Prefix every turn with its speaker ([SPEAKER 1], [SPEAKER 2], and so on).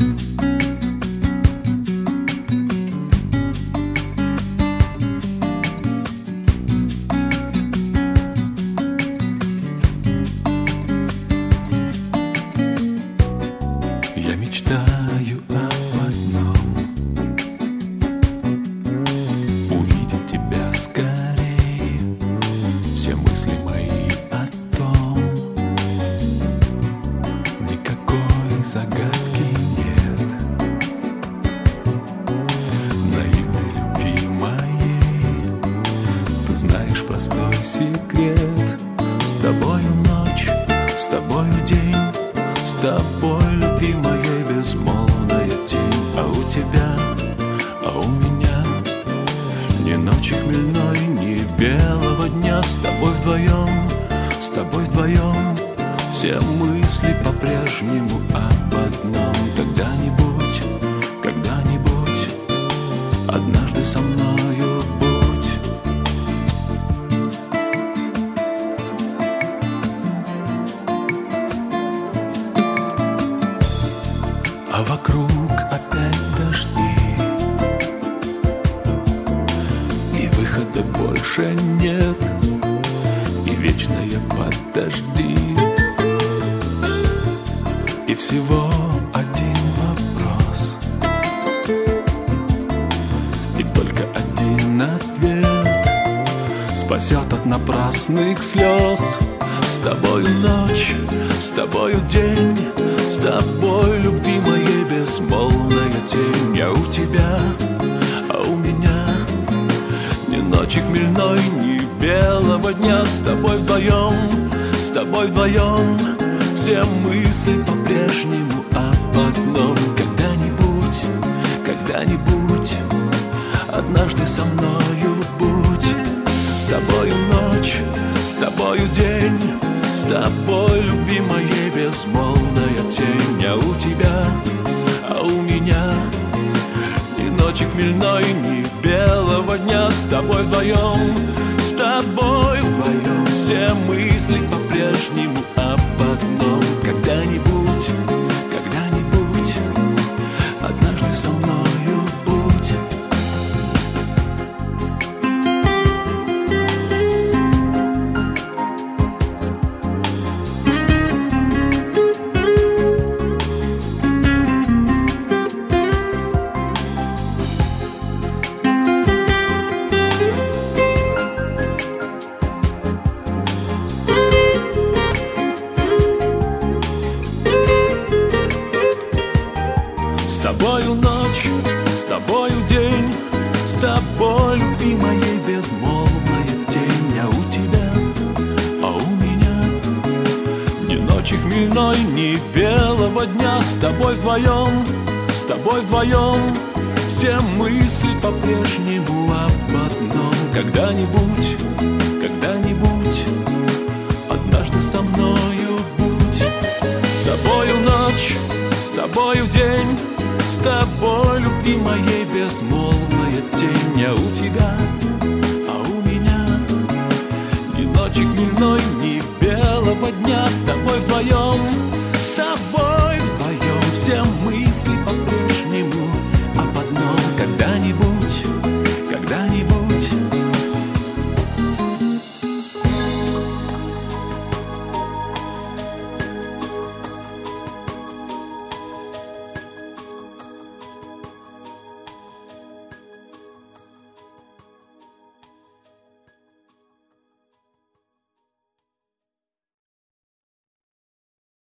[SPEAKER 1] Я мечтаю об одном: увидеть тебя скорее. Все мысли мои о том, никакой загадки нет. Наивной любви моей ты знаешь простой секрет. С тобою ночь, с тобою день, с тобой, любви моей, безмолвная тень. А у тебя, а у меня ни ночи хмельной, ни белого дня. С тобой вдвоем, с тобой вдвоем, все мысли по-прежнему об одном. Когда-нибудь, когда-нибудь, однажды со мною будь. А вокруг опять дожди, и выхода больше нет, и вечное подожди. И всего один вопрос, и только один ответ спасет от напрасных слез. С тобою ночь, с тобою день, с тобой, любви моей, безмолвная тень. Я у тебя, а у меня ни ночи хмельной, ни белого дня. С тобой вдвоем, с тобой вдвоем, все мысли по-прежнему об одном. Когда-нибудь, когда-нибудь, однажды со мною будь. С тобою ночь, с тобою день, с тобой, любви моей, безмолвная тень. Я у тебя, а у меня ни ночи хмельной, ни белого дня. С тобой вдвоем, с тобой вдвоем, все мысли по-прежнему об одном. Когда-нибудь, когда-нибудь, однажды со мною будь. С тобою ночь, с тобою день, с тобой, любви моей, безмолвная тень. Я у тебя, а у меня ни ночи хмельной, ни белого дня. С тобой вдвоем, с тобой вдвоем, все мысли по-прежнему об одном. Когда-нибудь, когда-нибудь, однажды со мною будь. С тобою ночь, с тобою день, с тобой, любви моей, безмолвная тень. Я у тебя, а у меня ни ночи хмельной, ни белого дня. С тобой вдвоем,